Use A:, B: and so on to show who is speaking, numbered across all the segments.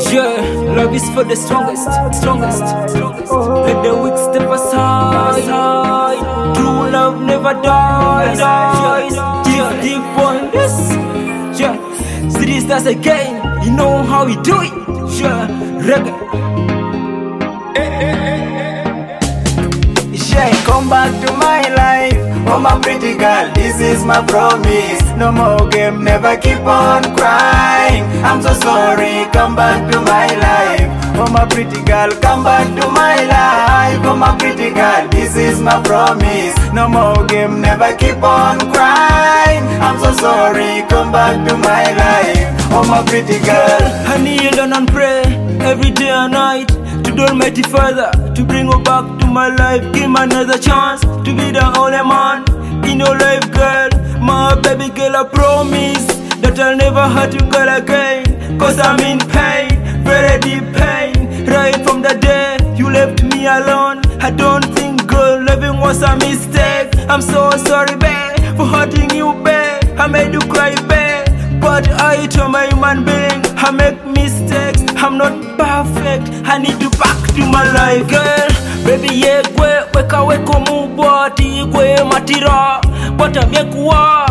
A: Yeah, love is for the strongest. Let the weak step aside. True love never dies. Yeah, deep on this. Yeah, see this again. You know how we do it. Yeah, reggae.
B: Come back to my life, oh my pretty girl, this is my promise. No more game, never keep on crying. I'm so sorry, come back to my life. Oh my pretty girl, come back to my life. Oh my pretty girl, this is my promise. No more game, never keep on crying. I'm so sorry, come back to my life. Oh my pretty girl,
A: I kneel and pray every day and night to the Almighty Father to bring her back to my life. Give me another chance to be the only man in your life, girl. My baby girl, I promise that I'll never hurt you, girl, again. Cause I'm in pain, very deep pain. Right from the day you left me alone, I don't think, girl, loving was a mistake. I'm so sorry, babe, for hurting you, babe. I made you cry, babe, but I am a human being. I make mistakes, I'm not perfect. I need you back to my life, girl. Baby, yeah, weka weko mubwati kwe matira bota myekuwa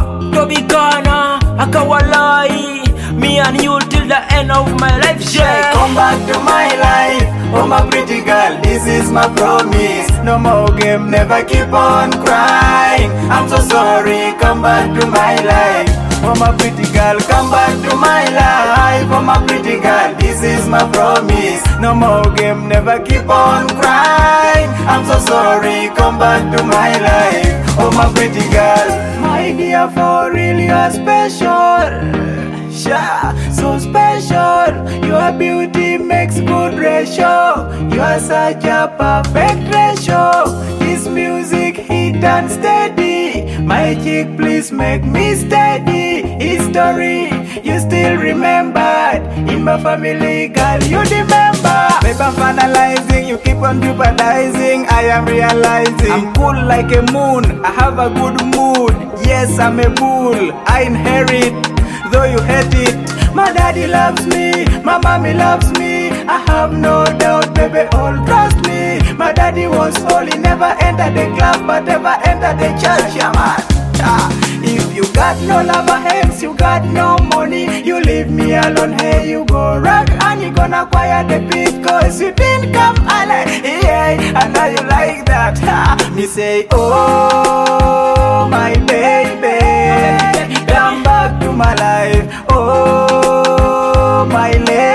A: tobikana akawalai. Me and you till the end of my life, yeah.
B: come back to my life. Oh my pretty girl, this is my promise. No more game, never keep on crying. I'm so sorry, come back to my life. Oh my pretty girl, come back to my life. Oh my pretty girl, this is my promise. No more game, never keep on crying. I'm so sorry, come back to my life. Oh my pretty girl, my dear, for real you are special. Yeah, so special. Your beauty makes good ratio. You are such a perfect ratio. This music hit and steady. My chick, please make me steady. History, you still remembered. In my family, girl, you remember. Babe, I'm finalizing, you keep on jeopardizing. I am realizing I'm cool like a moon. I have a good mood. Yes, I'm a bull. I inherit, though you hate it. My daddy loves me, my mommy loves me. I have no doubt, baby, all trust me. My daddy was holy, never entered the club, but ever entered the church, yeah man. If you got no love or hands, you got no money, you leave me alone, hey, you go rock and you gonna acquire the beat, cause you didn't come early, yeah, I know you like that. Me say, oh, my baby, come back to my life. Oh, my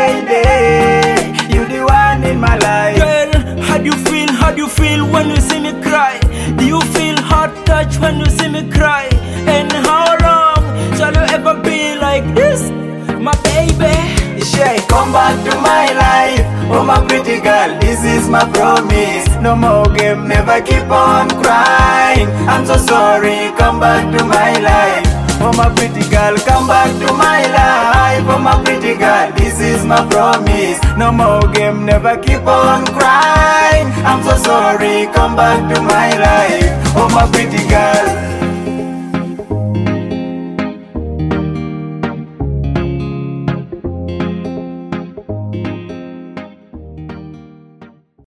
B: lady, you the one in my life.
A: Girl, how do you feel when you see me cry? Do you feel heart touch when you see me cry? And how long shall you ever be like this, my baby?
B: Come back to my life. Oh my pretty girl, this is my promise. No more game, never keep on crying. I'm so sorry, come back to my life. Oh my pretty girl, come back to my life. Oh my pretty girl, this is my promise. No more game, never keep on crying. I'm so sorry, come back to my life. Oh my pretty girl.